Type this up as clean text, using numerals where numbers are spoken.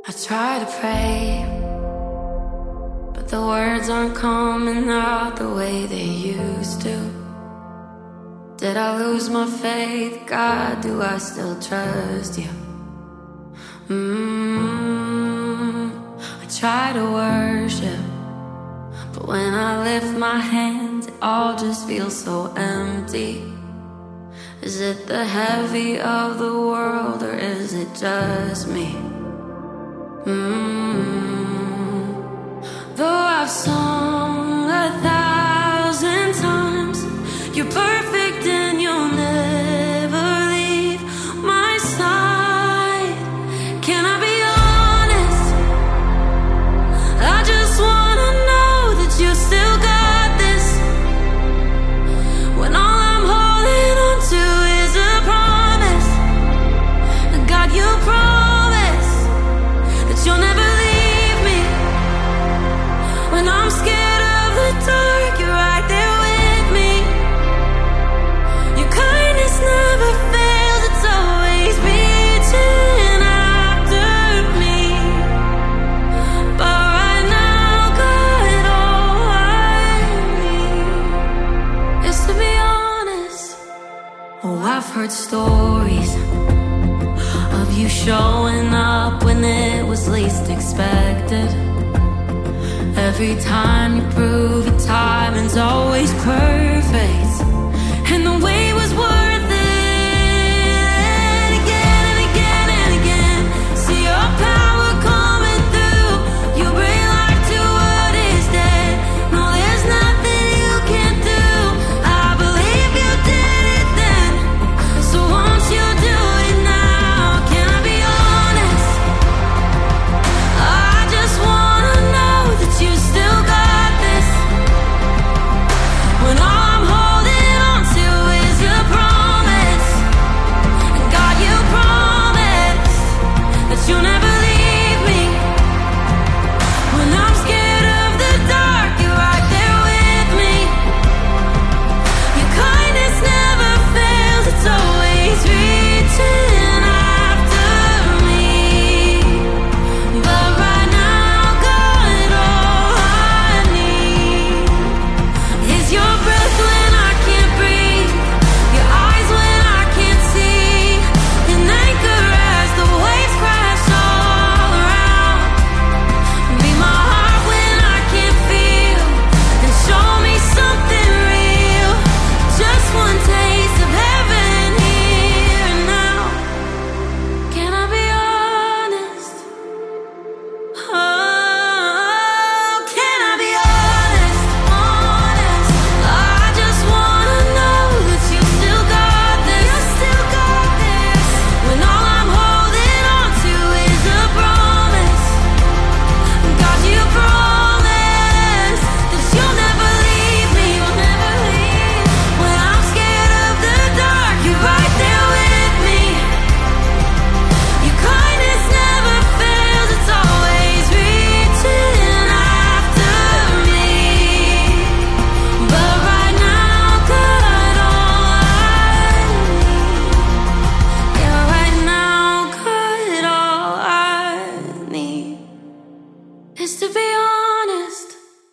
I try to pray, but the words aren't coming out the way they used to. Did I lose my faith? God, do I still trust you? I try to worship, but when I lift my hands, it all just feels so empty. Is it the heavy of the world, or is it just me? Though I've sung 1,000 times, you're perfect and you'll never leave my side. Can I be honest? I just wanna know that you still got this, when all I'm holding on to is a promise. God, you promise that you'll never leave me. When I'm scared of the dark, you're right there with me. Your kindness never fails, it's always reaching after me. But right now, God, all I need is to be honest. Oh, I've heard stories of you showing up when it was least expected. Every time you prove your timing's always perfect.